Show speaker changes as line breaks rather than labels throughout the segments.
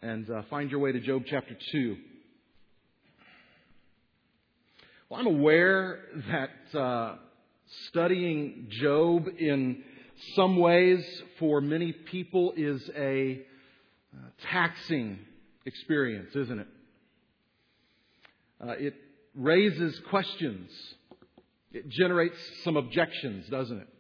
and find your way to Job chapter 2. Well, I'm aware that studying Job in some ways for many people is a taxing experience, isn't it? It raises questions. It generates some objections, doesn't it?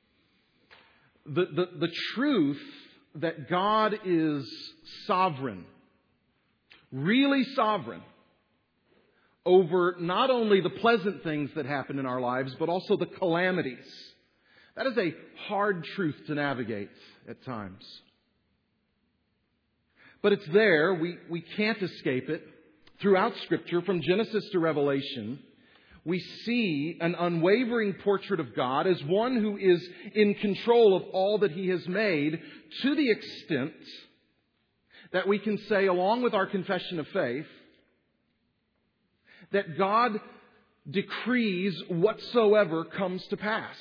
The truth that God is sovereign, really sovereign, over not only the pleasant things that happen in our lives, but also the calamities. That is a hard truth to navigate at times. But it's there. We can't escape it. Throughout Scripture, from Genesis to Revelation, we see an unwavering portrait of God as one who is in control of all that He has made, to the extent that we can say, along with our confession of faith, that God decrees whatsoever comes to pass.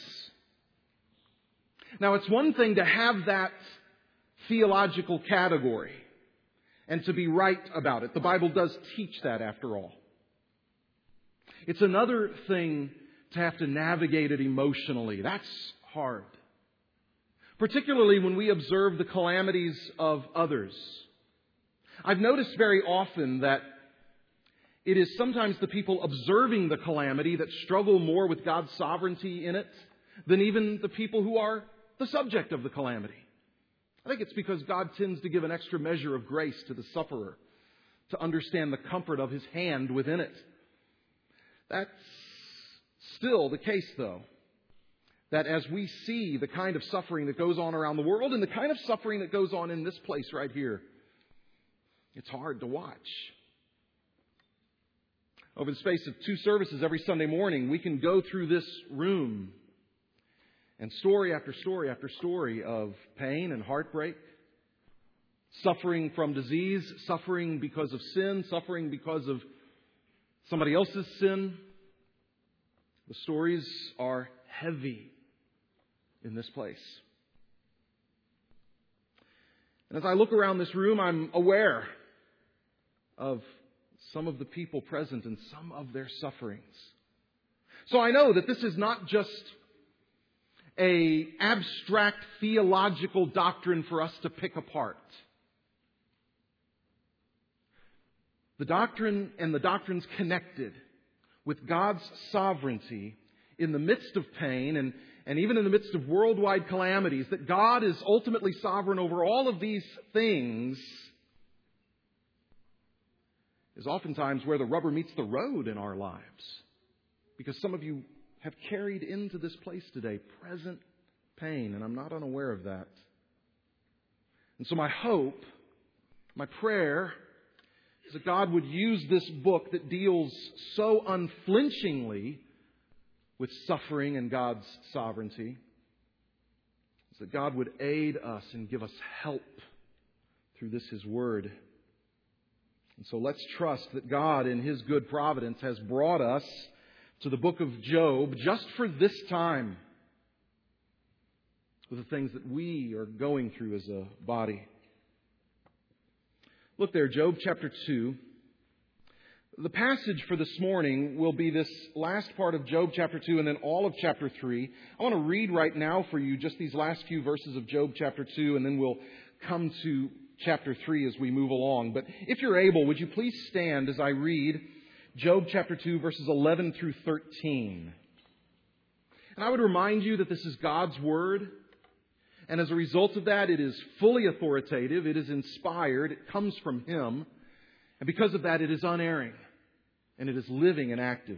Now, it's one thing to have that theological category and to be right about it. The Bible does teach that, after all. It's another thing to have to navigate it emotionally. That's hard. Particularly when we observe the calamities of others. I've noticed very often that it is sometimes the people observing the calamity that struggle more with God's sovereignty in it than even the people who are the subject of the calamity. I think it's because God tends to give an extra measure of grace to the sufferer to understand the comfort of His hand within it. That's still the case, though, that as we see the kind of suffering that goes on around the world and the kind of suffering that goes on in this place right here, it's hard to watch. Over the space of 2 services every Sunday morning, we can go through this room and story after story after story of pain and heartbreak, suffering from disease, suffering because of sin, suffering because of somebody else's sin. The stories are heavy in this place. And as I look around this room, I'm aware of some of the people present and some of their sufferings. So I know that this is not just an abstract theological doctrine for us to pick apart. The doctrine and the doctrines connected with God's sovereignty in the midst of pain and even in the midst of worldwide calamities, that God is ultimately sovereign over all of these things, is oftentimes where the rubber meets the road in our lives. Because some of you have carried into this place today present pain, and I'm not unaware of that. And so my hope, my prayer, is that God would use this book that deals so unflinchingly with suffering and God's sovereignty, is that God would aid us and give us help through this His Word. And so let's trust that God, in His good providence, has brought us to the book of Job just for this time, with the things that we are going through as a body. Look there, Job chapter 2. The passage for this morning will be this last part of Job chapter 2 and then all of chapter 3. I want to read right now for you just these last few verses of Job chapter 2, and then we'll come to chapter 3 as we move along. But if you're able, would you please stand as I read Job chapter 2, verses 11 through 13. And I would remind you that this is God's Word. And as a result of that, it is fully authoritative. It is inspired. It comes from Him. And because of that, it is unerring. And it is living and active.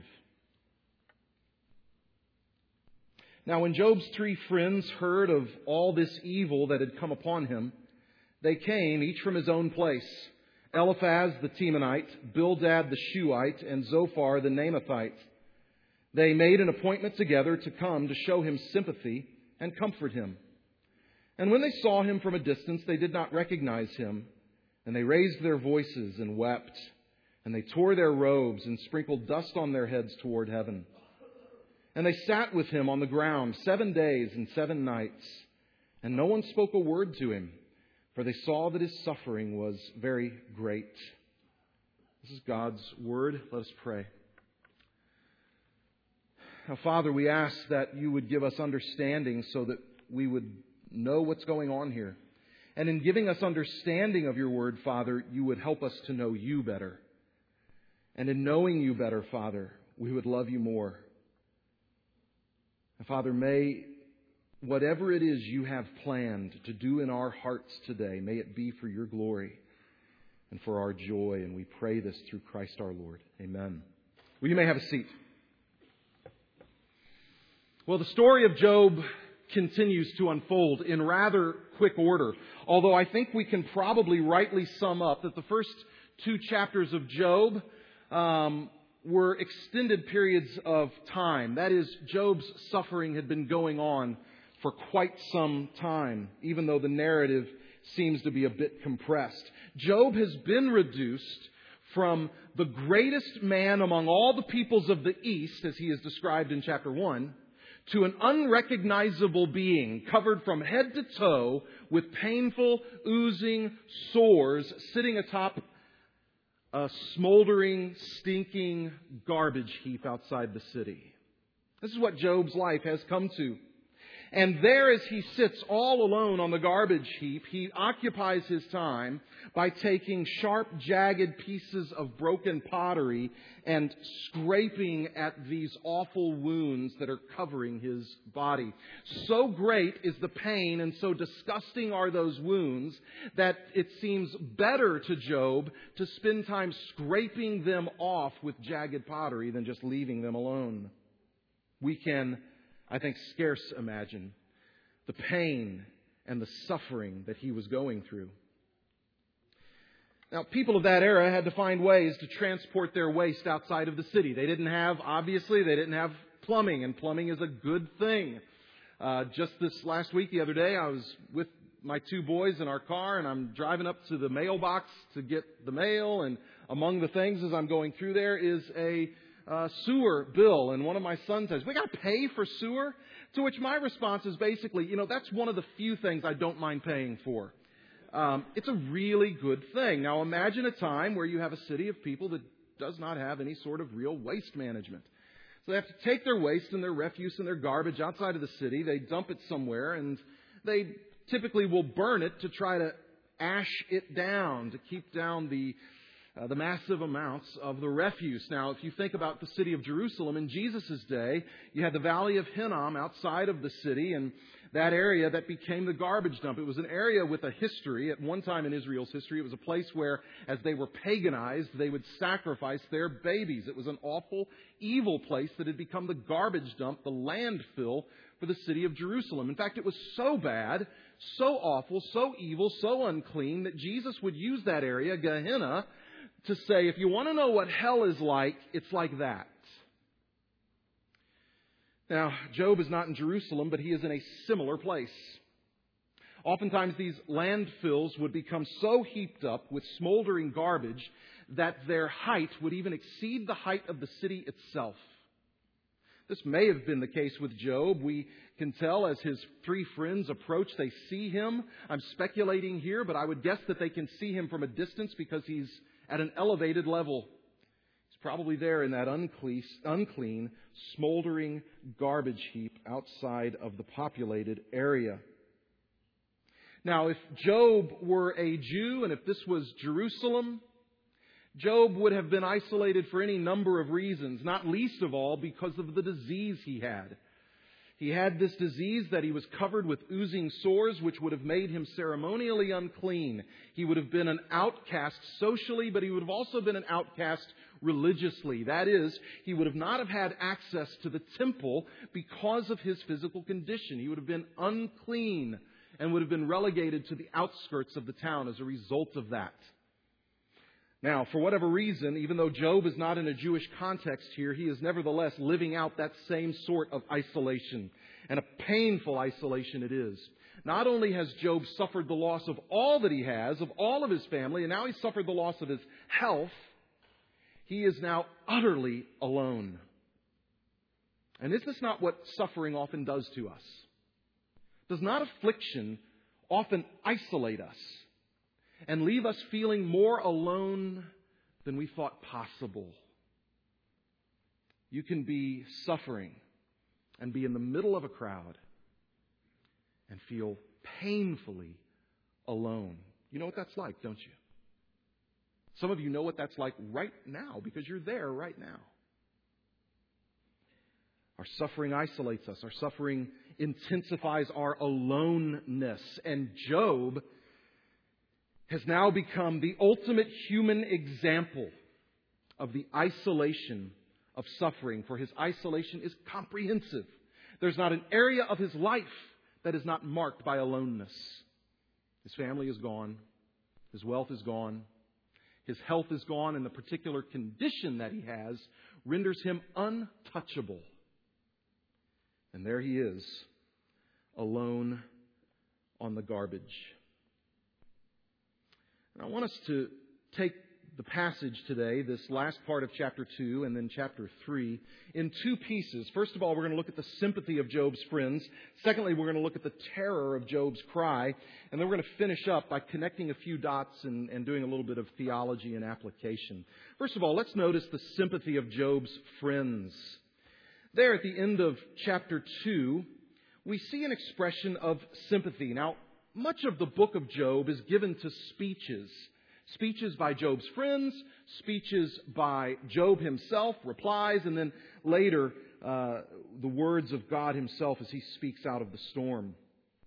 Now, when Job's 3 friends heard of all this evil that had come upon him, they came, each from his own place. Eliphaz the Temanite, Bildad the Shuhite, and Zophar the Naamathite. They made an appointment together to come to show him sympathy and comfort him. And when they saw him from a distance, they did not recognize him. And they raised their voices and wept. And they tore their robes and sprinkled dust on their heads toward heaven. And they sat with him on the ground 7 days and 7 nights. And no one spoke a word to him, for they saw that his suffering was very great. This is God's word. Let us pray. Now, Father, we ask that you would give us understanding so that we would know what's going on here. And in giving us understanding of your word, Father, you would help us to know you better. And in knowing you better, Father, we would love you more. And Father, may whatever it is you have planned to do in our hearts today, may it be for your glory and for our joy. And we pray this through Christ our Lord. Amen. Well, you may have a seat. Well, the story of Job continues to unfold in rather quick order, although I think we can probably rightly sum up that the first 2 chapters of Job were extended periods of time. That is, Job's suffering had been going on for quite some time, even though the narrative seems to be a bit compressed. Job has been reduced from the greatest man among all the peoples of the East, as he is described in chapter 1, to an unrecognizable being covered from head to toe with painful, oozing sores sitting atop a smoldering, stinking garbage heap outside the city. This is what Job's life has come to. And there, as he sits all alone on the garbage heap, he occupies his time by taking sharp, jagged pieces of broken pottery and scraping at these awful wounds that are covering his body. So great is the pain and so disgusting are those wounds that it seems better to Job to spend time scraping them off with jagged pottery than just leaving them alone. We can, I think, scarce imagine the pain and the suffering that he was going through. Now, people of that era had to find ways to transport their waste outside of the city. They didn't have plumbing, and plumbing is a good thing. Just this last week, the other day, I was with my 2 boys in our car, and I'm driving up to the mailbox to get the mail, and among the things as I'm going through there is a sewer bill. And one of my sons says, "We got to pay for sewer?" To which my response is basically, that's one of the few things I don't mind paying for. It's a really good thing. Now imagine a time where you have a city of people that does not have any sort of real waste management. So they have to take their waste and their refuse and their garbage outside of the city. They dump it somewhere, and they typically will burn it to try to ash it down, to keep down the massive amounts of the refuse. Now, if you think about the city of Jerusalem in Jesus' day, you had the Valley of Hinnom outside of the city, and that area that became the garbage dump. It was an area with a history. At one time in Israel's history, it was a place where, as they were paganized, they would sacrifice their babies. It was an awful, evil place that had become the garbage dump, the landfill for the city of Jerusalem. In fact, it was so bad, so awful, so evil, so unclean, that Jesus would use that area, Gehenna, to say, if you want to know what hell is like, it's like that. Now, Job is not in Jerusalem, but he is in a similar place. Oftentimes, these landfills would become so heaped up with smoldering garbage that their height would even exceed the height of the city itself. This may have been the case with Job. We can tell as his 3 friends approach, they see him. I'm speculating here, but I would guess that they can see him from a distance because he's at an elevated level. He's probably there in that unclean, smoldering garbage heap outside of the populated area. Now, if Job were a Jew and if this was Jerusalem, Job would have been isolated for any number of reasons, not least of all because of the disease he had. He had this disease that he was covered with oozing sores, which would have made him ceremonially unclean. He would have been an outcast socially, but he would have also been an outcast religiously. That is, he would have not have had access to the temple because of his physical condition. He would have been unclean and would have been relegated to the outskirts of the town as a result of that. Now, for whatever reason, even though Job is not in a Jewish context here, he is nevertheless living out that same sort of isolation. And a painful isolation it is. Not only has Job suffered the loss of all that he has, of all of his family, and now he's suffered the loss of his health, he is now utterly alone. And is this not what suffering often does to us? Does not affliction often isolate us and leave us feeling more alone than we thought possible. You can be suffering and be in the middle of a crowd and feel painfully alone. You know what that's like, don't you? Some of you know what that's like right now because you're there right now. Our suffering isolates us. Our suffering intensifies our aloneness. And Job has now become the ultimate human example of the isolation of suffering, for his isolation is comprehensive. There's not an area of his life that is not marked by aloneness. His family is gone. His wealth is gone. His health is gone, and the particular condition that he has renders him untouchable. And there he is, alone on the garbage. And I want us to take the passage today, this last part of chapter 2 and then chapter 3, in two pieces. First of all, we're going to look at the sympathy of Job's friends. Secondly, we're going to look at the terror of Job's cry. And then we're going to finish up by connecting a few dots and doing a little bit of theology and application. First of all, let's notice the sympathy of Job's friends. There at the end of chapter 2, we see an expression of sympathy. Now, much of the book of Job is given to speeches. Speeches by Job's friends, speeches by Job himself, replies, and then later the words of God himself as he speaks out of the storm.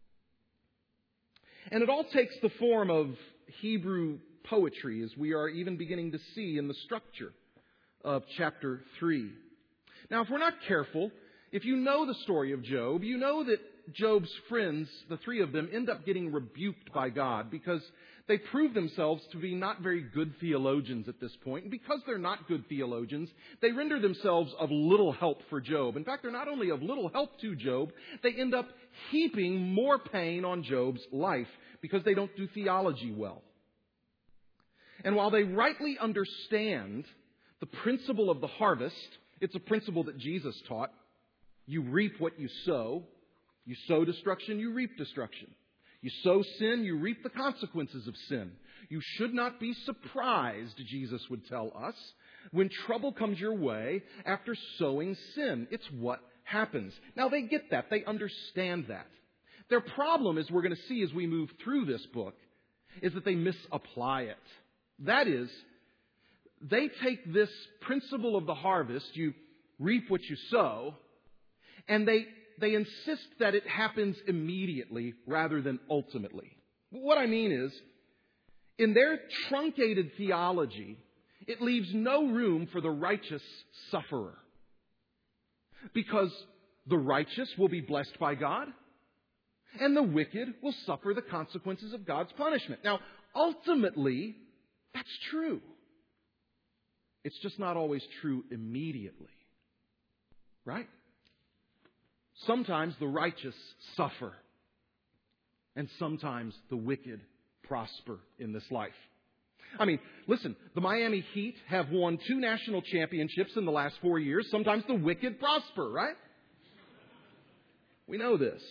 And it all takes the form of Hebrew poetry, as we are even beginning to see in the structure of chapter 3. Now, if we're not careful, if you know the story of Job, you know that Job's friends, the three of them, end up getting rebuked by God because they prove themselves to be not very good theologians at this point. And because they're not good theologians, they render themselves of little help for Job. In fact, they're not only of little help to Job, they end up heaping more pain on Job's life because they don't do theology well. And while they rightly understand the principle of the harvest, it's a principle that Jesus taught. You reap what you sow. You sow destruction, you reap destruction. You sow sin, you reap the consequences of sin. You should not be surprised, Jesus would tell us, when trouble comes your way after sowing sin. It's what happens. Now, they get that. They understand that. Their problem, as we're going to see as we move through this book, is that they misapply it. That is, they take this principle of the harvest, you reap what you sow, and they insist that it happens immediately rather than ultimately. What I mean is, in their truncated theology, it leaves no room for the righteous sufferer. Because the righteous will be blessed by God, and the wicked will suffer the consequences of God's punishment. Now, ultimately, that's true. It's just not always true immediately. Right? Sometimes the righteous suffer, and sometimes the wicked prosper in this life. I mean, listen, the Miami Heat have won 2 national championships in the last 4 years. Sometimes the wicked prosper, right? We know this.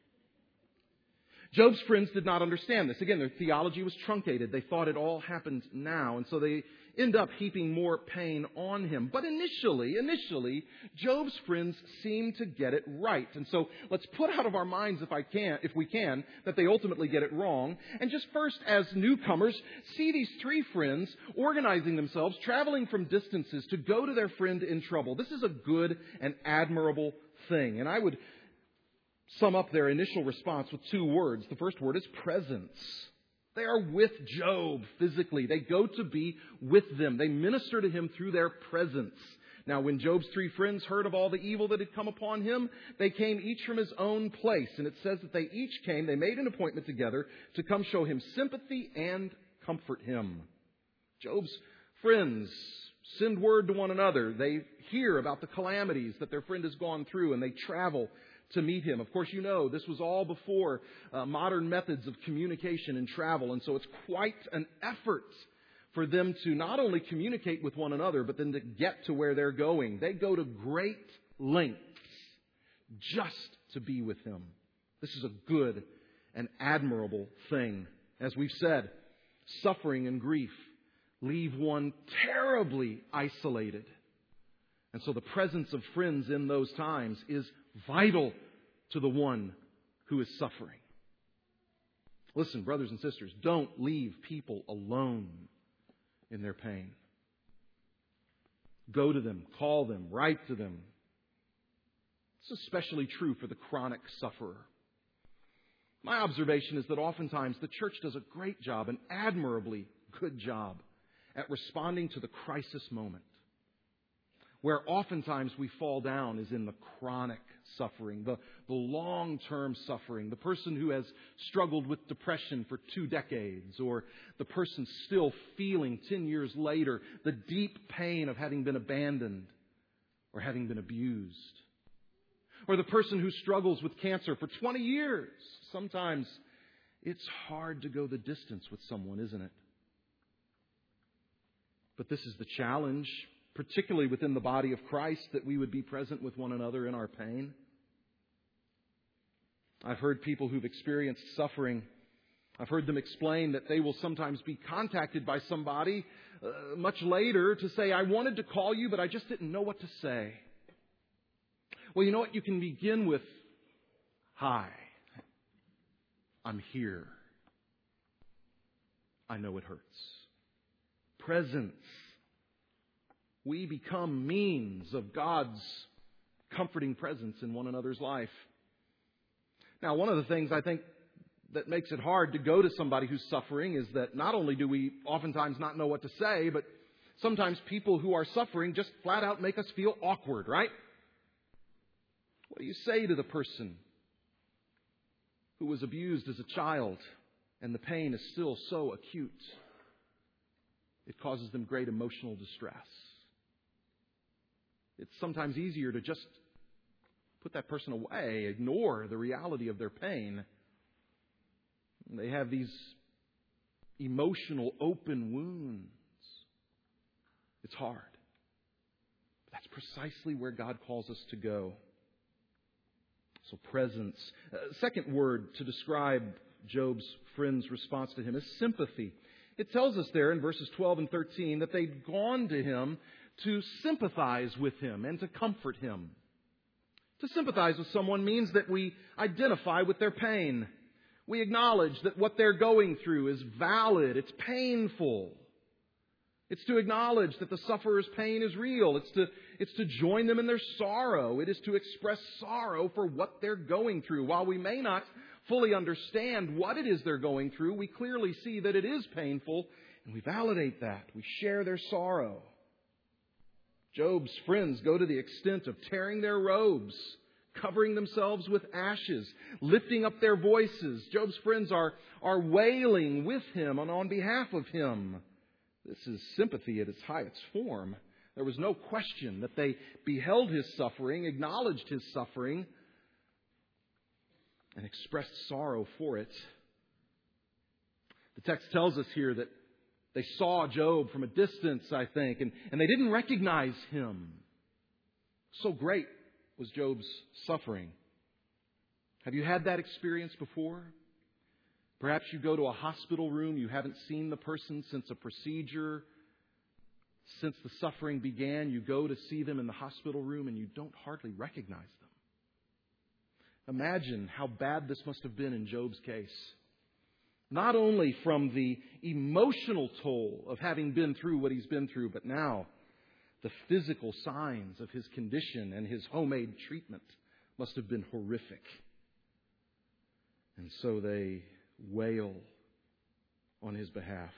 Job's friends did not understand this. Again, their theology was truncated. They thought it all happened now, and so they end up heaping more pain on him. But initially, Job's friends seem to get it right. And so let's put out of our minds, if we can, that they ultimately get it wrong. And just first, as newcomers, see these 3 friends organizing themselves, traveling from distances to go to their friend in trouble. This is a good and admirable thing. And I would sum up their initial response with 2 words. The first word is presence. They are with Job physically. They go to be with them. They minister to him through their presence. Now, when Job's 3 friends heard of all the evil that had come upon him, they came each from his own place. And it says that they made an appointment together to come show him sympathy and comfort him. Job's friends send word to one another. They hear about the calamities that their friend has gone through, and they travel to meet him. Of course, you know, this was all before modern methods of communication and travel. And so it's quite an effort for them to not only communicate with one another, but then to get to where they're going. They go to great lengths just to be with him. This is a good and admirable thing. As we've said, suffering and grief leave one terribly isolated. And so the presence of friends in those times is vital to the one who is suffering. Listen, brothers and sisters, don't leave people alone in their pain. Go to them, call them, write to them. It's especially true for the chronic sufferer. My observation is that oftentimes the church does a great job, an admirably good job, at responding to the crisis moment. Where oftentimes we fall down is in the chronic suffering, the long-term suffering, the person who has struggled with depression for 2 decades, or the person still feeling 10 years later the deep pain of having been abandoned or having been abused. Or the person who struggles with cancer for 20 years. Sometimes it's hard to go the distance with someone, isn't it? But this is the challenge, particularly within the body of Christ, that we would be present with one another in our pain. I've heard people who've experienced suffering, I've heard them explain that they will sometimes be contacted by somebody much later to say, I wanted to call you, but I just didn't know what to say. Well, you know what? You can begin with, hi, I'm here. I know it hurts. Presence. We become means of God's comforting presence in one another's life. Now, one of the things I think that makes it hard to go to somebody who's suffering is that not only do we oftentimes not know what to say, but sometimes people who are suffering just flat out make us feel awkward, right? What do you say to the person who was abused as a child and the pain is still so acute? It causes them great emotional distress. It's sometimes easier to just put that person away, ignore the reality of their pain. They have these emotional open wounds. It's hard. That's precisely where God calls us to go. So presence. Second word to describe Job's friends' response to him is sympathy. It tells us there in verses 12 and 13 that they'd gone to him to sympathize with him and to comfort him. To sympathize with someone means that we identify with their pain. We acknowledge that what they're going through is valid. It's painful. It's to acknowledge that the sufferer's pain is real. It's to join them in their sorrow. It is to express sorrow for what they're going through. While we may not fully understand what it is they're going through, we clearly see that it is painful, and we validate that. We share their sorrow. Job's friends go to the extent of tearing their robes, covering themselves with ashes, lifting up their voices. Job's friends are wailing with him and on behalf of him. This is sympathy at its highest form. There was no question that they beheld his suffering, acknowledged his suffering, and expressed sorrow for it. The text tells us here that they saw Job from a distance, I think, and they didn't recognize him. So great was Job's suffering. Have you had that experience before? Perhaps you go to a hospital room, you haven't seen the person since a procedure. Since the suffering began, you go to see them in the hospital room and you don't hardly recognize them. Imagine how bad this must have been in Job's case. Not only from the emotional toll of having been through what he's been through, but now the physical signs of his condition and his homemade treatment must have been horrific. And so they wail on his behalf.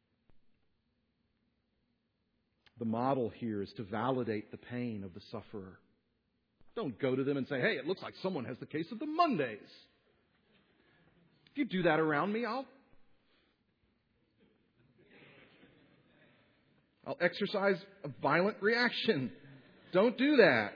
The model here is to validate the pain of the sufferer. Don't go to them and say, hey, it looks like someone has the case of the Mondays. If you do that around me, I'll exercise a violent reaction. Don't do that.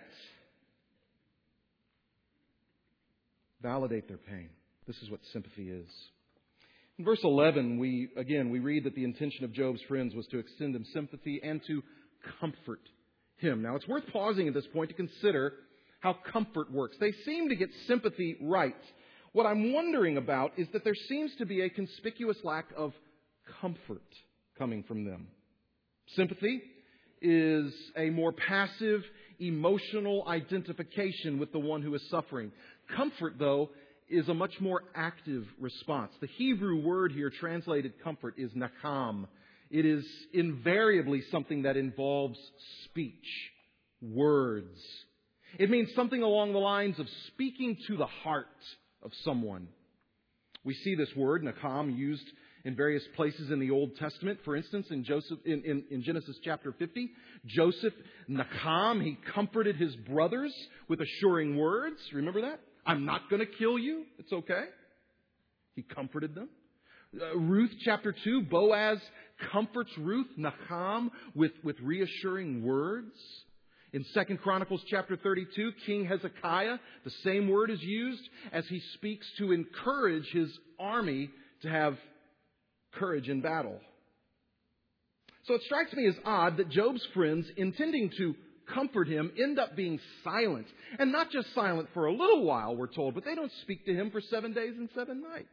Validate their pain. This is what sympathy is. In verse 11, we read that the intention of Job's friends was to extend him sympathy and to comfort him. Now, it's worth pausing at this point to consider how comfort works. They seem to get sympathy right. What I'm wondering about is that there seems to be a conspicuous lack of comfort coming from them. Sympathy is a more passive, emotional identification with the one who is suffering. Comfort, though, is a much more active response. The Hebrew word here translated comfort is nacham. It is invariably something that involves speech, words. It means something along the lines of speaking to the heart of someone. We see this word, nacham, used in various places in the Old Testament. For instance, in Genesis chapter 50, Joseph, nacham, he comforted his brothers with assuring words. Remember that? I'm not going to kill you. It's okay. He comforted them. Ruth chapter 2, Boaz comforts Ruth, nacham, with reassuring words. In 2 Chronicles chapter 32, King Hezekiah, the same word is used as he speaks to encourage his army to have courage in battle. So it strikes me as odd that Job's friends, intending to comfort him, end up being silent. And not just silent for a little while, we're told, but they don't speak to him for 7 days and 7 nights.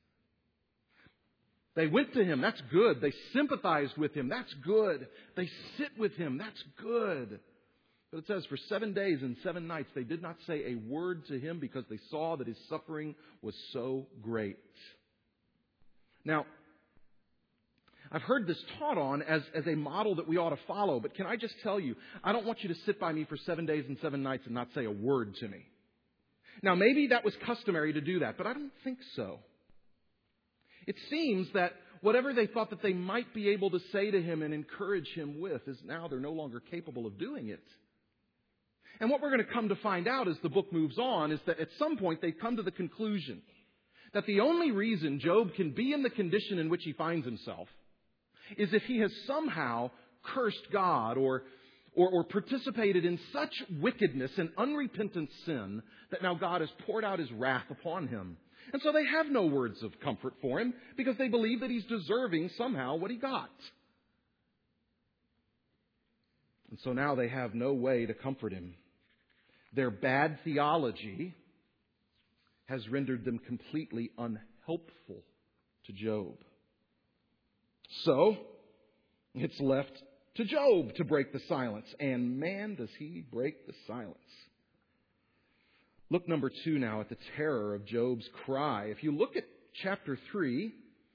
They went to him. That's good. They sympathized with him. That's good. They sit with him. That's good. But it says for 7 days and 7 nights, they did not say a word to him because they saw that his suffering was so great. Now, I've heard this taught on as a model that we ought to follow, but can I just tell you, I don't want you to sit by me for 7 days and 7 nights and not say a word to me. Now, maybe that was customary to do that, but I don't think so. It seems that whatever they thought that they might be able to say to him and encourage him with is now they're no longer capable of doing it. And what we're going to come to find out as the book moves on is that at some point they come to the conclusion that the only reason Job can be in the condition in which he finds himself is if he has somehow cursed God or participated in such wickedness and unrepentant sin that now God has poured out his wrath upon him. And so they have no words of comfort for him because they believe that he's deserving somehow what he got. And so now they have no way to comfort him. Their bad theology has rendered them completely unhelpful to Job. So, it's left to Job to break the silence. And man, does he break the silence. Look number 2 now at the terror of Job's cry. If you look at chapter 3,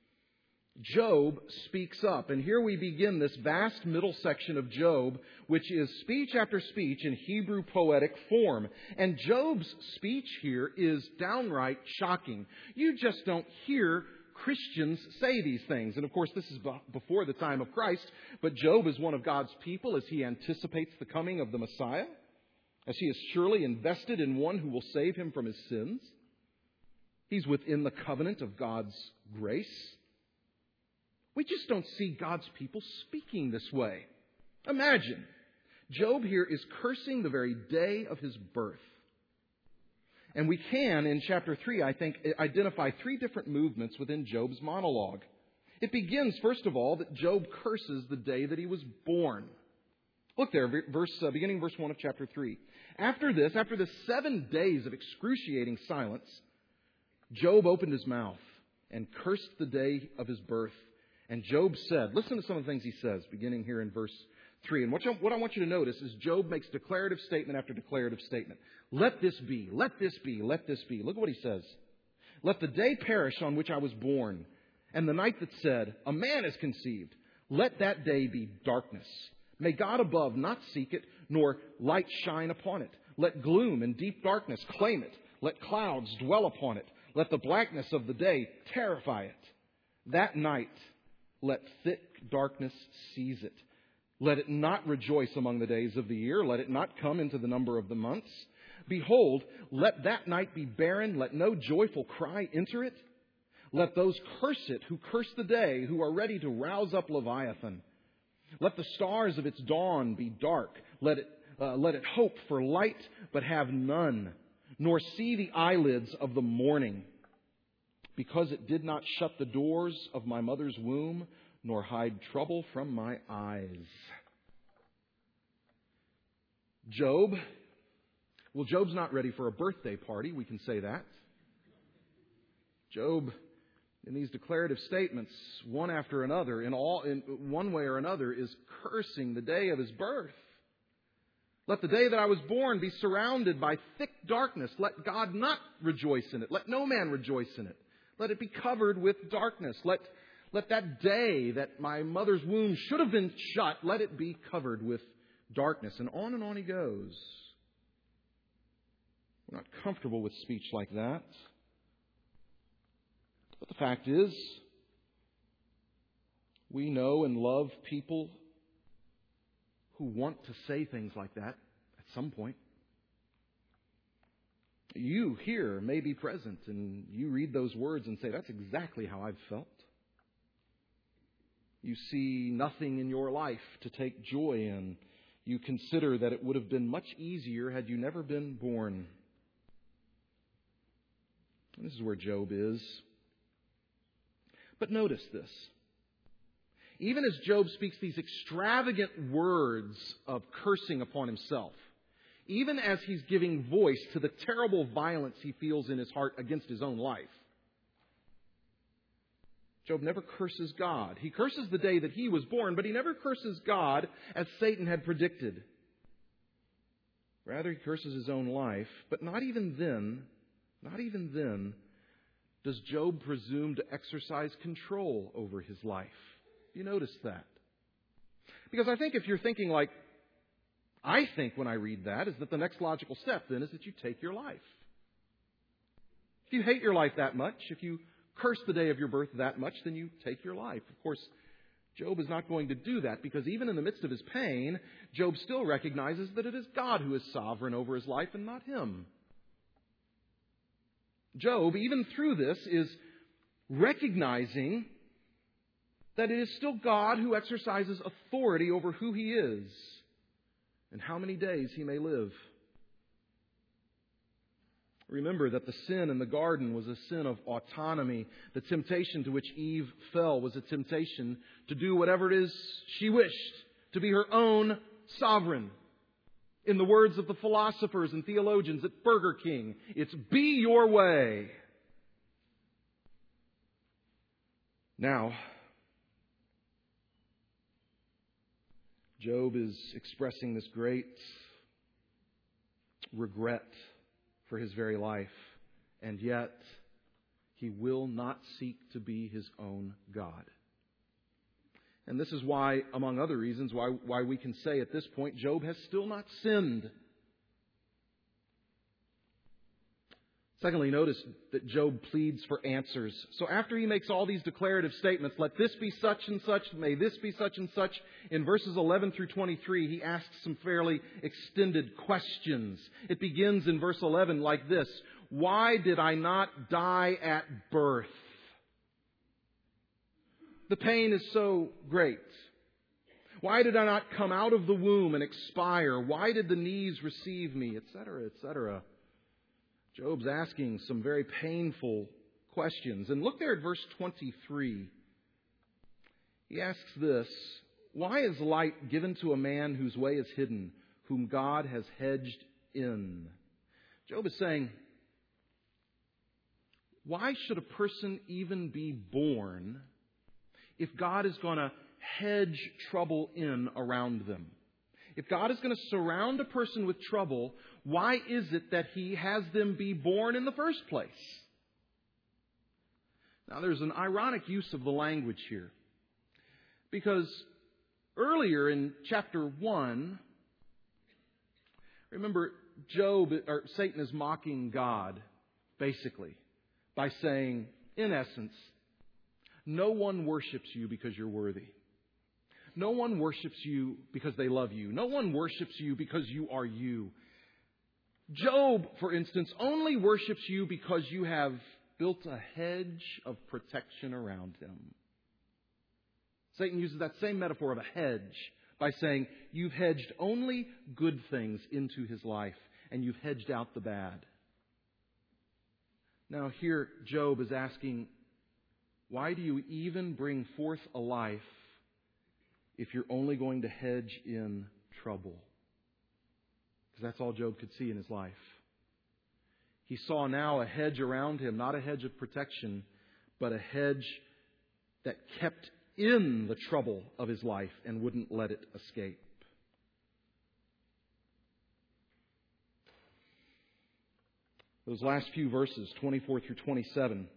Job speaks up. And here we begin this vast middle section of Job, which is speech after speech in Hebrew poetic form. And Job's speech here is downright shocking. You just don't hear Christians say these things. And of course, this is before the time of Christ. But Job is one of God's people as he anticipates the coming of the Messiah, as he is surely invested in one who will save him from his sins. He's within the covenant of God's grace. We just don't see God's people speaking this way. Imagine, Job here is cursing the very day of his birth. And we can, in chapter 3, I think, identify 3 different movements within Job's monologue. It begins, first of all, that Job curses the day that he was born. Look there, beginning verse 1 of chapter 3. After this 7 days of excruciating silence, Job opened his mouth and cursed the day of his birth. And Job said, listen to some of the things he says, beginning here in verse 3. And what I want you to notice is Job makes declarative statement after declarative statement. Let this be, let this be, let this be. Look at what he says. Let the day perish on which I was born, and the night that said, a man is conceived. Let that day be darkness. May God above not seek it, nor light shine upon it. Let gloom and deep darkness claim it. Let clouds dwell upon it. Let the blackness of the day terrify it. That night, let thick darkness seize it. Let it not rejoice among the days of the year. Let it not come into the number of the months. Behold, let that night be barren. Let no joyful cry enter it. Let those curse it who curse the day, who are ready to rouse up Leviathan. Let the stars of its dawn be dark. Let it hope for light, but have none, nor see the eyelids of the morning. Because it did not shut the doors of my mother's womb, nor hide trouble from my eyes. Job's not ready for a birthday party. We can say that. Job in these declarative statements, one after another, in one way or another, is cursing the day of his birth. Let the day that I was born be surrounded by thick darkness. Let God not rejoice in it. Let no man rejoice in it. Let it be covered with darkness. Let that day that my mother's womb should have been shut, let it be covered with darkness. And on he goes. We're not comfortable with speech like that. But the fact is, we know and love people who want to say things like that at some point. You here may be present and you read those words and say, that's exactly how I've felt. You see nothing in your life to take joy in. You consider that it would have been much easier had you never been born. And this is where Job is. But notice this. Even as Job speaks these extravagant words of cursing upon himself, even as he's giving voice to the terrible violence he feels in his heart against his own life, Job never curses God. He curses the day that he was born, but he never curses God as Satan had predicted. Rather, he curses his own life, but not even then does Job presume to exercise control over his life. You notice that? Because I think if you're thinking like I think when I read that, is that the next logical step then is that you take your life. If you hate your life that much, if you curse the day of your birth that much, then you take your life. Of course, Job is not going to do that because even in the midst of his pain, Job still recognizes that it is God who is sovereign over his life and not him. Job, even through this, is recognizing that it is still God who exercises authority over who he is and how many days he may live. Remember that the sin in the garden was a sin of autonomy. The temptation to which Eve fell was a temptation to do whatever it is she wished, to be her own sovereign. In the words of the philosophers and theologians at Burger King, it's be your way. Now, Job is expressing this great regret for his very life, and yet he will not seek to be his own God. And this is why, among other reasons, why we can say at this point, Job has still not sinned. Secondly, notice that Job pleads for answers. So after he makes all these declarative statements, let this be such and such, may this be such and such, in verses 11 through 23, he asks some fairly extended questions. It begins in verse 11 like this: why did I not die at birth? The pain is so great. Why did I not come out of the womb and expire? Why did the knees receive me? Etc., etc. Job's asking some very painful questions. And look there at verse 23. He asks this: why is light given to a man whose way is hidden, whom God has hedged in? Job is saying, why should a person even be born if God is going to hedge trouble in around them? If God is going to surround a person with trouble, why is it that He has them be born in the first place? Now, there's an ironic use of the language here. Because earlier in chapter 1, remember, Satan is mocking God, basically, by saying, in essence, no one worships you because you're worthy. No one worships you because they love you. No one worships you because you are you. Job, for instance, only worships you because you have built a hedge of protection around him. Satan uses that same metaphor of a hedge by saying, you've hedged only good things into his life, and you've hedged out the bad. Now here, Job is asking, why do you even bring forth a life if you're only going to hedge in trouble? Because that's all Job could see in his life. He saw now a hedge around him, not a hedge of protection, but a hedge that kept in the trouble of his life and wouldn't let it escape. Those last few verses, 24 through 27,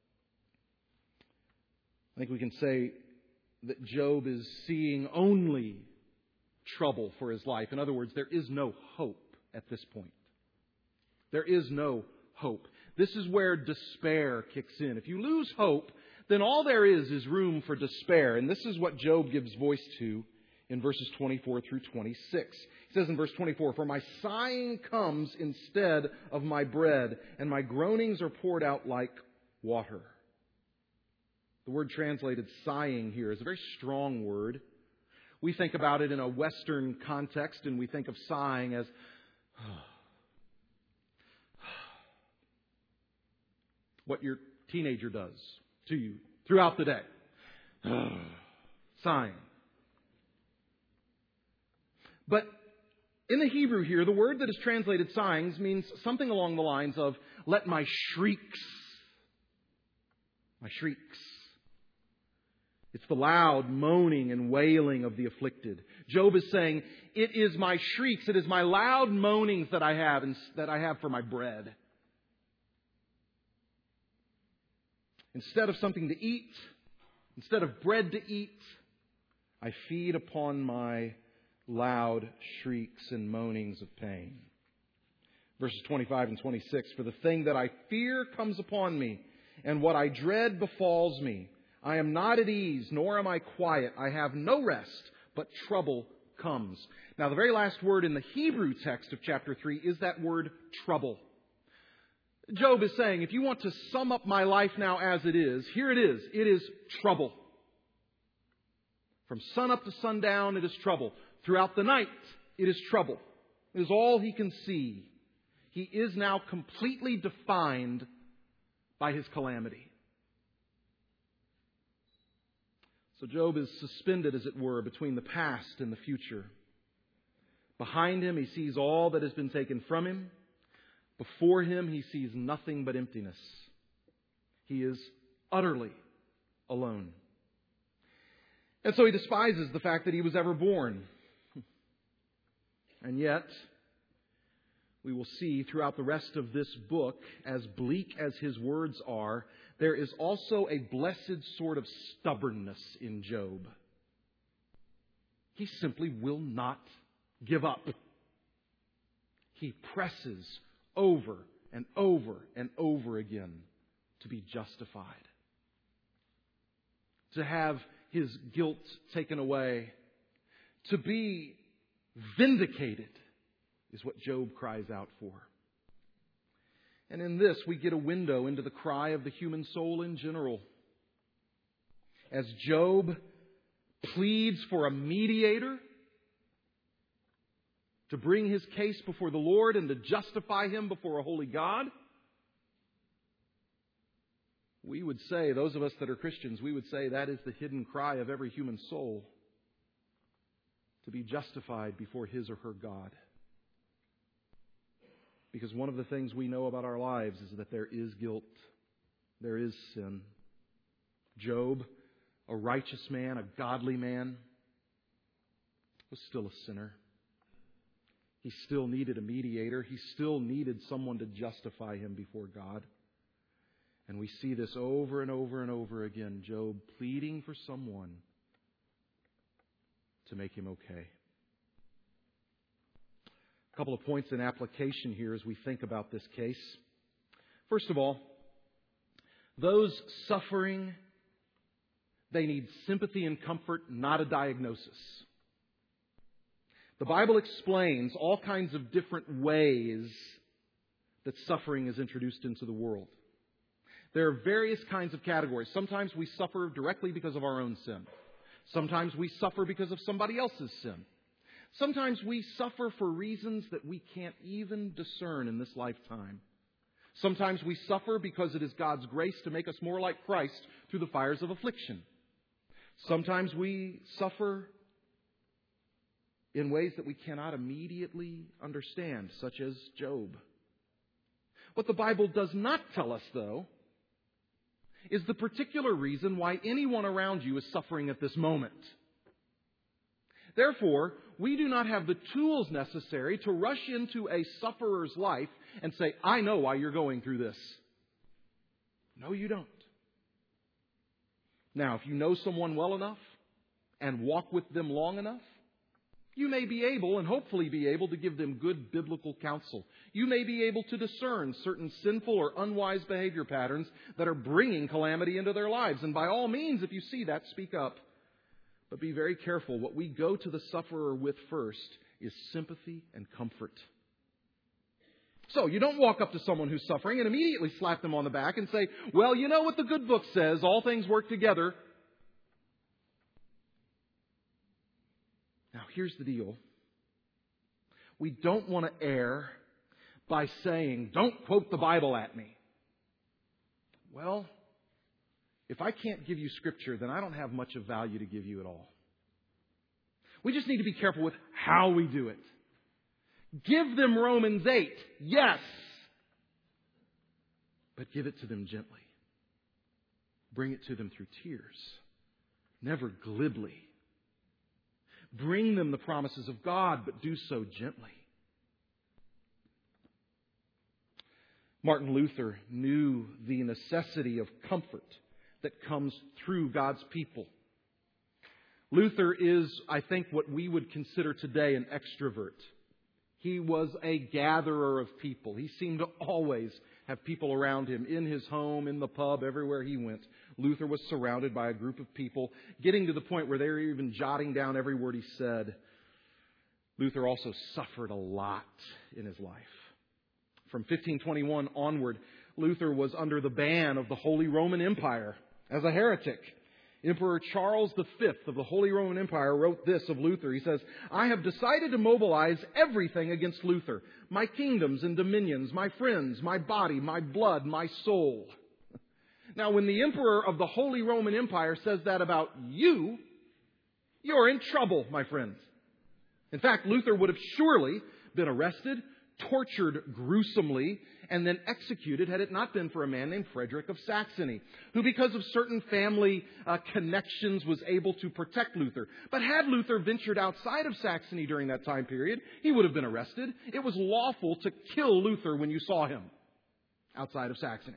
I think we can say that Job is seeing only trouble for his life. In other words, there is no hope at this point. There is no hope. This is where despair kicks in. If you lose hope, then all there is room for despair. And this is what Job gives voice to in verses 24 through 26. He says in verse 24, "For my sighing comes instead of my bread, and my groanings are poured out like water." The word translated sighing here is a very strong word. We think about it in a Western context, and we think of sighing as what your teenager does to you throughout the day. Sighing. But in the Hebrew here, the word that is translated sighings means something along the lines of, let my shrieks. It's the loud moaning and wailing of the afflicted. Job is saying, it is my shrieks, it is my loud moanings that I have and that I have for my bread. Instead of something to eat, instead of bread to eat, I feed upon my loud shrieks and moanings of pain. Verses 25 and 26, "For the thing that I fear comes upon me, and what I dread befalls me. I am not at ease, nor am I quiet. I have no rest, but trouble comes." Now, the very last word in the Hebrew text of chapter 3 is that word trouble. Job is saying, if you want to sum up my life now as it is, here it is. It is trouble. From sun up to sundown, it is trouble. Throughout the night, it is trouble. It is all he can see. He is now completely defined by his calamity. So Job is suspended, as it were, between the past and the future. Behind him, he sees all that has been taken from him. Before him, he sees nothing but emptiness. He is utterly alone. And so he despises the fact that he was ever born. And yet, we will see throughout the rest of this book, as bleak as his words are, there is also a blessed sort of stubbornness in Job. He simply will not give up. He presses over and over and over again to be justified, to have his guilt taken away, to be vindicated is what Job cries out for. And in this, we get a window into the cry of the human soul in general. As Job pleads for a mediator to bring his case before the Lord and to justify him before a holy God, we would say, those of us that are Christians, we would say that is the hidden cry of every human soul, to be justified before his or her God. Because one of the things we know about our lives is that there is guilt, there is sin. Job, a righteous man, a godly man, was still a sinner. He still needed a mediator. He still needed someone to justify him before God. And we see this over and over and over again. Job pleading for someone to make him okay. A couple of points in application here as we think about this case. First of all, those suffering, they need sympathy and comfort, not a diagnosis. The Bible explains all kinds of different ways that suffering is introduced into the world. There are various kinds of categories. Sometimes we suffer directly because of our own sin. Sometimes we suffer because of somebody else's sin. Sometimes we suffer for reasons that we can't even discern in this lifetime. Sometimes we suffer because it is God's grace to make us more like Christ through the fires of affliction. Sometimes we suffer in ways that we cannot immediately understand, such as Job. What the Bible does not tell us, though, is the particular reason why anyone around you is suffering at this moment. Therefore, we do not have the tools necessary to rush into a sufferer's life and say, I know why you're going through this. No, you don't. Now, if you know someone well enough and walk with them long enough, you may be able, and hopefully be able, to give them good biblical counsel. You may be able to discern certain sinful or unwise behavior patterns that are bringing calamity into their lives. And by all means, if you see that, speak up. But be very careful. What we go to the sufferer with first is sympathy and comfort. So you don't walk up to someone who's suffering and immediately slap them on the back and say, well, you know what the good book says, all things work together. Now, here's the deal. We don't want to err by saying, don't quote the Bible at me. Well, if I can't give you Scripture, then I don't have much of value to give you at all. We just need to be careful with how we do it. Give them Romans 8, yes. But give it to them gently. Bring it to them through tears. Never glibly. Bring them the promises of God, but do so gently. Martin Luther knew the necessity of comfort that comes through God's people. Luther is, I think, what we would consider today an extrovert. He was a gatherer of people. He seemed to always have people around him in his home, in the pub, everywhere he went. Luther was surrounded by a group of people, getting to the point where they were even jotting down every word he said. Luther also suffered a lot in his life. From 1521 onward, Luther was under the ban of the Holy Roman Empire as a heretic. Emperor Charles V of the Holy Roman Empire wrote this of Luther. He says, I have decided to mobilize everything against Luther. My kingdoms and dominions, my friends, my body, my blood, my soul. Now, when the emperor of the Holy Roman Empire says that about you, you're in trouble, my friends. In fact, Luther would have surely been arrested, tortured gruesomely, and then executed had it not been for a man named Frederick of Saxony, who because of certain family connections was able to protect Luther. But had Luther ventured outside of Saxony during that time period, he would have been arrested. It was lawful to kill Luther when you saw him outside of Saxony.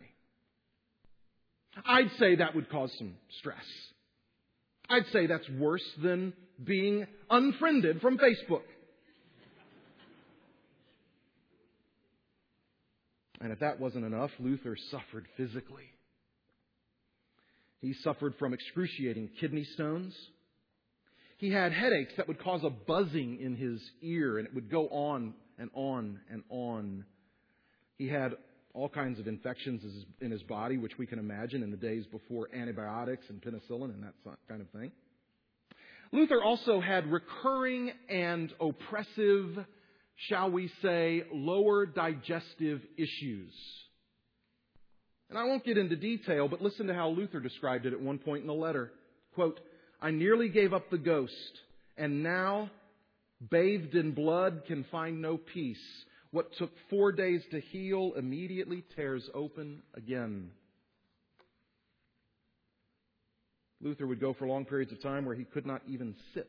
I'd say that would cause some stress. I'd say that's worse than being unfriended from Facebook. And if that wasn't enough, Luther suffered physically. He suffered from excruciating kidney stones. He had headaches that would cause a buzzing in his ear, and it would go on and on and on. He had all kinds of infections in his body, which we can imagine in the days before antibiotics and penicillin and that kind of thing. Luther also had recurring and oppressive, shall we say, lower digestive issues. And I won't get into detail, but listen to how Luther described it at one point in the letter. Quote, I nearly gave up the ghost, and now, bathed in blood, can find no peace. What took 4 days to heal immediately tears open again. Luther would go for long periods of time where he could not even sit.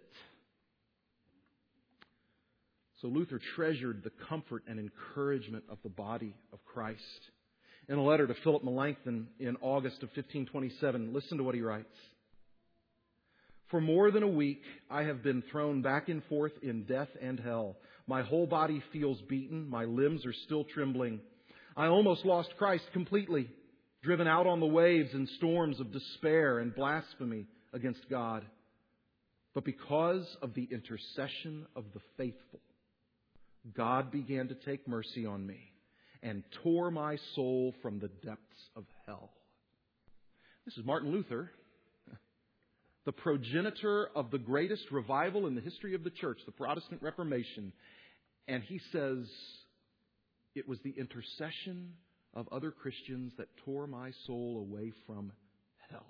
So Luther treasured the comfort and encouragement of the body of Christ. In a letter to Philip Melanchthon in August of 1527, listen to what he writes. For more than a week, I have been thrown back and forth in death and hell. My whole body feels beaten. My limbs are still trembling. I almost lost Christ completely, driven out on the waves in storms of despair and blasphemy against God. But because of the intercession of the faithful, God began to take mercy on me and tore my soul from the depths of hell. This is Martin Luther, the progenitor of the greatest revival in the history of the church, the Protestant Reformation. And he says, it was the intercession of other Christians that tore my soul away from hell.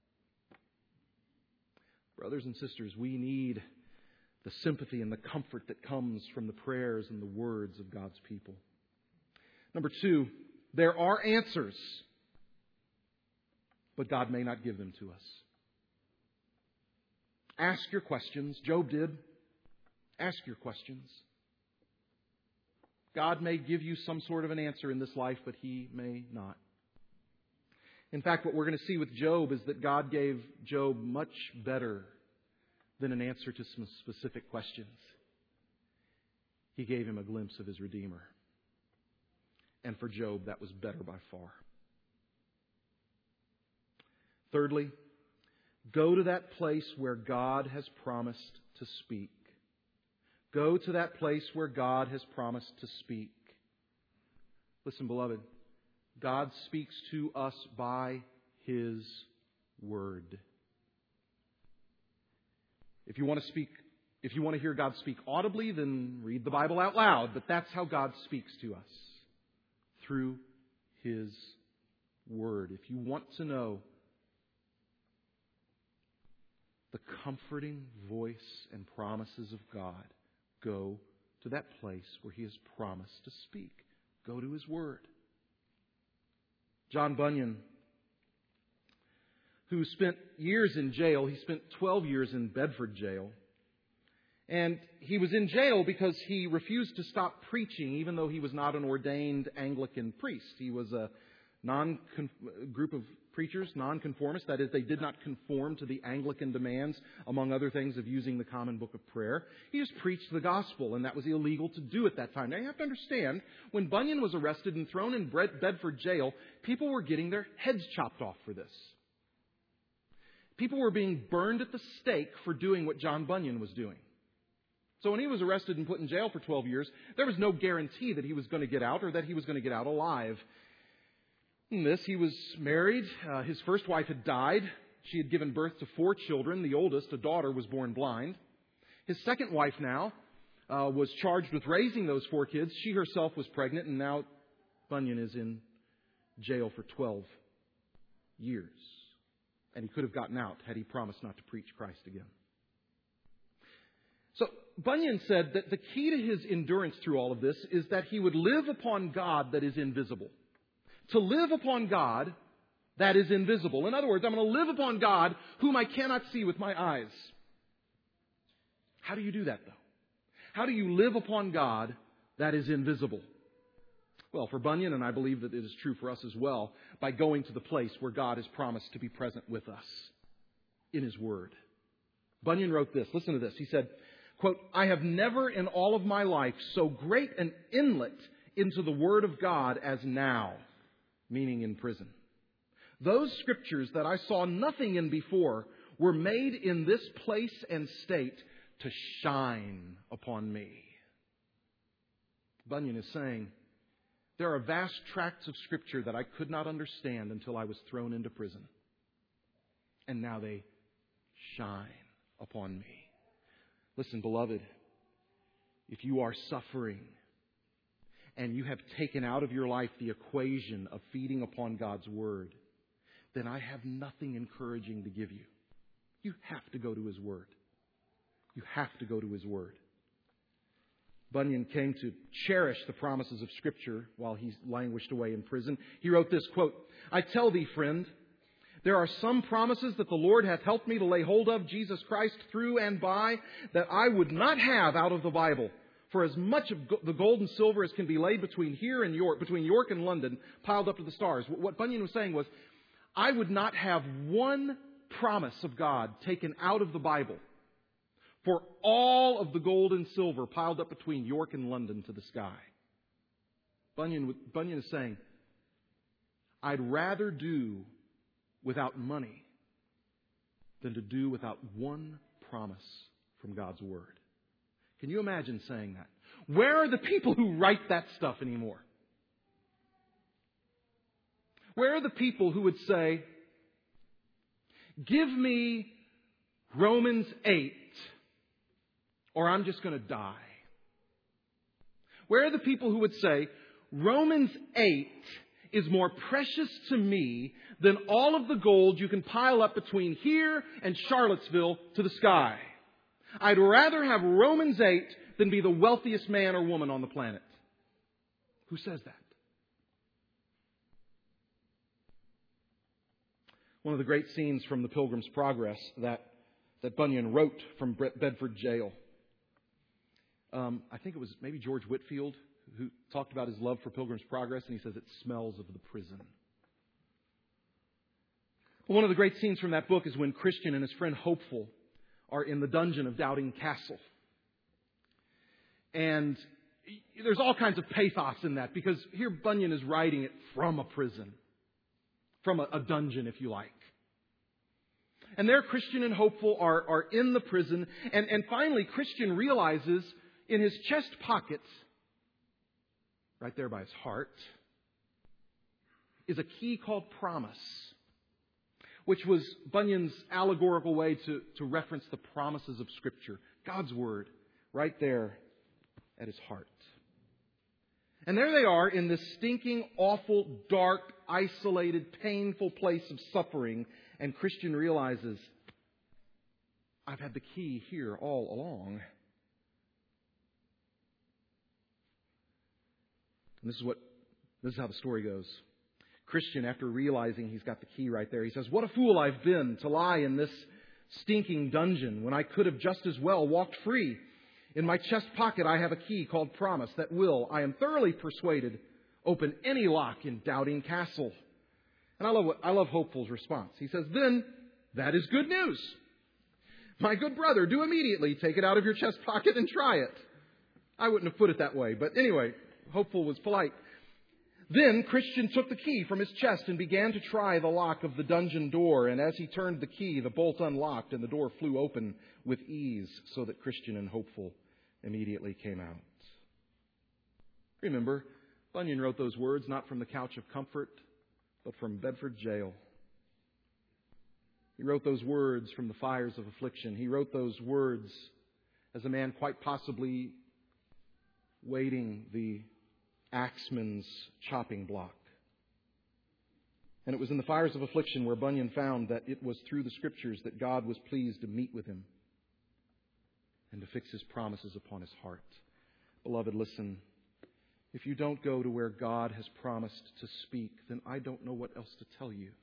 Brothers and sisters, we need the sympathy and the comfort that comes from the prayers and the words of God's people. Number two, there are answers. but God may not give them to us. Ask your questions. Job did. Ask your questions. God may give you some sort of an answer in this life, but He may not. In fact, what we're going to see with Job is that God gave Job much better than an answer to some specific questions. He gave him a glimpse of His Redeemer. And for Job, that was better by far. Thirdly, go to that place where God has promised to speak. Go to that place where God has promised to speak. Listen, beloved, God speaks to us by His Word. If you want to hear God speak audibly, then read the Bible out loud. But that's how God speaks to us, through His Word. If you want to know the comforting voice and promises of God, go to that place where He has promised to speak. Go to His Word. John Bunyan, who spent years in jail, he spent 12 years in Bedford jail. And he was in jail because he refused to stop preaching, even though he was not an ordained Anglican priest. He was a group of preachers, nonconformists. That is, they did not conform to the Anglican demands, among other things, of using the common book of prayer. He just preached the gospel, and that was illegal to do at that time. Now, you have to understand, when Bunyan was arrested and thrown in Bedford jail, people were getting their heads chopped off for this. People were being burned at the stake for doing what John Bunyan was doing. So when he was arrested and put in jail for 12 years, there was no guarantee that he was going to get out or that he was going to get out alive. In this, he was married. His first wife had died. She had given birth to 4 children. The oldest, a daughter, was born blind. His second wife now was charged with raising those 4 kids. She herself was pregnant, and now Bunyan is in jail for 12 years. And he could have gotten out had he promised not to preach Christ again. So Bunyan said that the key to his endurance through all of this is that he would live upon God that is invisible. To live upon God that is invisible. In other words, I'm going to live upon God whom I cannot see with my eyes. How do you do that, though? How do you live upon God that is invisible? Well, for Bunyan, and I believe that it is true for us as well, by going to the place where God has promised to be present with us in His Word. Bunyan wrote this. Listen to this. He said, quote, "I have never in all of my life so great an inlet into the Word of God as now," meaning in prison. "Those Scriptures that I saw nothing in before were made in this place and state to shine upon me." Bunyan is saying, there are vast tracts of Scripture that I could not understand until I was thrown into prison. And now they shine upon me. Listen, beloved, if you are suffering and you have taken out of your life the equation of feeding upon God's Word, then I have nothing encouraging to give you. You have to go to His Word. You have to go to His Word. Bunyan came to cherish the promises of Scripture while he languished away in prison. He wrote this, quote, "I tell thee, friend, there are some promises that the Lord hath helped me to lay hold of, Jesus Christ through and by, that I would not have out of the Bible. For as much of the gold and silver as can be laid between here and York, between York and London, piled up to the stars." What Bunyan was saying was, I would not have one promise of God taken out of the Bible for all of the gold and silver piled up between York and London to the sky. Bunyan is saying, I'd rather do without money than to do without one promise from God's Word. Can you imagine saying that? Where are the people who write that stuff anymore? Where are the people who would say, give me Romans 8, or I'm just going to die? Where are the people who would say, Romans 8 is more precious to me than all of the gold you can pile up between here and Charlottesville to the sky? I'd rather have Romans 8 than be the wealthiest man or woman on the planet. Who says that? One of the great scenes from The Pilgrim's Progress that Bunyan wrote from Bedford Jail. I think it was maybe George Whitefield who talked about his love for Pilgrim's Progress, and he says it smells of the prison. One of the great scenes from that book is when Christian and his friend Hopeful are in the dungeon of Doubting Castle. And there's all kinds of pathos in that, because here Bunyan is writing it from a prison, from a dungeon, if you like. And there Christian and Hopeful are in the prison, and finally Christian realizes in his chest pocket, right there by his heart, is a key called Promise, which was Bunyan's allegorical way to reference the promises of Scripture, God's Word, right there at his heart. And there they are in this stinking, awful, dark, isolated, painful place of suffering, and Christian realizes, I've had the key here all along. And this is how the story goes. Christian, after realizing he's got the key right there, he says, "What a fool I've been to lie in this stinking dungeon when I could have just as well walked free. In my chest pocket I have a key called Promise that will, I am thoroughly persuaded, open any lock in Doubting Castle." And I love Hopeful's response. He says, "Then that is good news. My good brother, do immediately take it out of your chest pocket and try it." I wouldn't have put it that way, but anyway, Hopeful was polite. Then Christian took the key from his chest and began to try the lock of the dungeon door. And as he turned the key, the bolt unlocked and the door flew open with ease, so that Christian and Hopeful immediately came out. Remember, Bunyan wrote those words not from the couch of comfort, but from Bedford Jail. He wrote those words from the fires of affliction. He wrote those words as a man quite possibly waiting the axeman's chopping block. And it was in the fires of affliction where Bunyan found that it was through the Scriptures that God was pleased to meet with him and to fix His promises upon his heart. Beloved, listen. If you don't go to where God has promised to speak, then I don't know what else to tell you.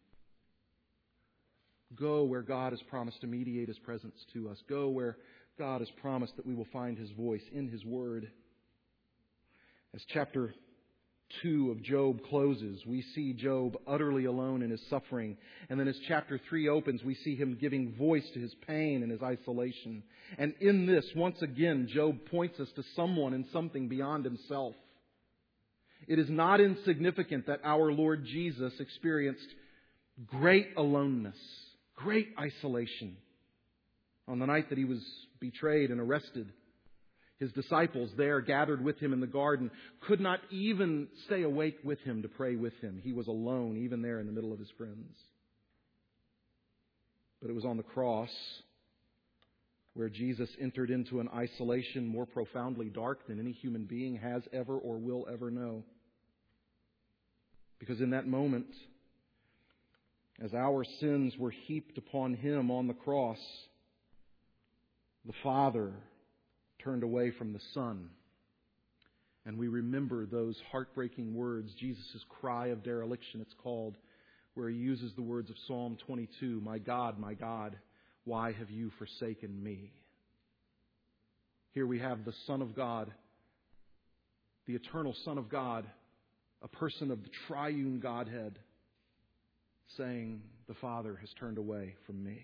Go where God has promised to mediate His presence to us. Go where God has promised that we will find His voice in His Word. As chapter 2 of Job closes, we see Job utterly alone in his suffering. And then as chapter 3 opens, we see him giving voice to his pain and his isolation. And in this, once again, Job points us to someone and something beyond himself. It is not insignificant that our Lord Jesus experienced great aloneness, great isolation. On the night that He was betrayed and arrested, His disciples there gathered with Him in the garden could not even stay awake with Him to pray with Him. He was alone, even there in the middle of His friends. But it was on the cross where Jesus entered into an isolation more profoundly dark than any human being has ever or will ever know. Because in that moment, as our sins were heaped upon Him on the cross, the Father turned away from the Son. And we remember those heartbreaking words, Jesus' cry of dereliction, it's called, where He uses the words of Psalm 22, my God, why have you forsaken me?" Here we have the Son of God, the eternal Son of God, a person of the triune Godhead, saying, the Father has turned away from me.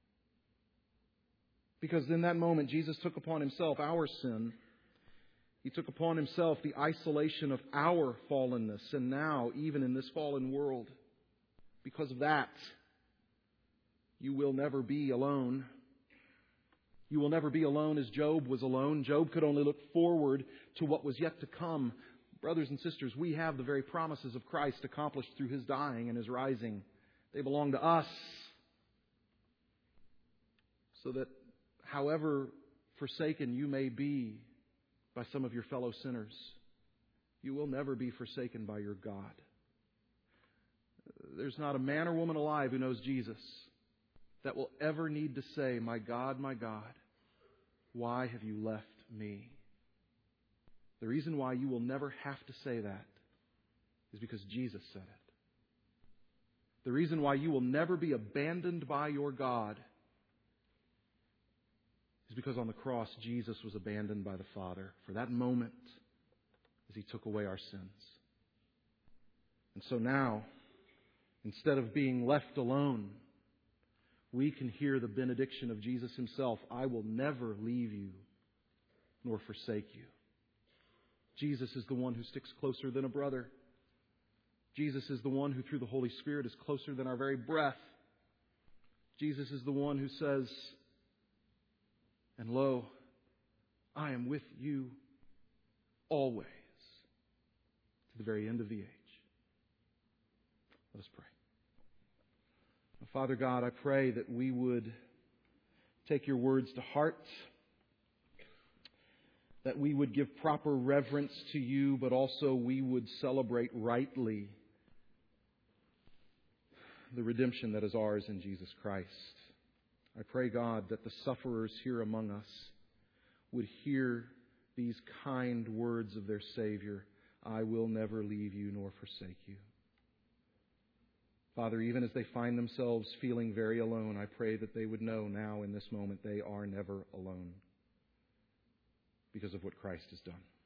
Because in that moment, Jesus took upon Himself our sin. He took upon Himself the isolation of our fallenness. And now, even in this fallen world, because of that, you will never be alone. You will never be alone as Job was alone. Job could only look forward to what was yet to come. Brothers and sisters, we have the very promises of Christ accomplished through His dying and His rising. They belong to us. So that however forsaken you may be by some of your fellow sinners, you will never be forsaken by your God. There's not a man or woman alive who knows Jesus that will ever need to say, my God, why have you left me? The reason why you will never have to say that is because Jesus said it. The reason why you will never be abandoned by your God is because on the cross, Jesus was abandoned by the Father for that moment as He took away our sins. And so now, instead of being left alone, we can hear the benediction of Jesus Himself. I will never leave you nor forsake you. Jesus is the one who sticks closer than a brother. Jesus is the one who through the Holy Spirit is closer than our very breath. Jesus is the one who says, and lo, I am with you always to the very end of the age. Let us pray. Father God, I pray that we would take your words to heart, that we would give proper reverence to you, but also we would celebrate rightly the redemption that is ours in Jesus Christ. I pray, God, that the sufferers here among us would hear these kind words of their Savior, I will never leave you nor forsake you. Father, even as they find themselves feeling very alone, I pray that they would know now in this moment they are never alone because of what Christ has done.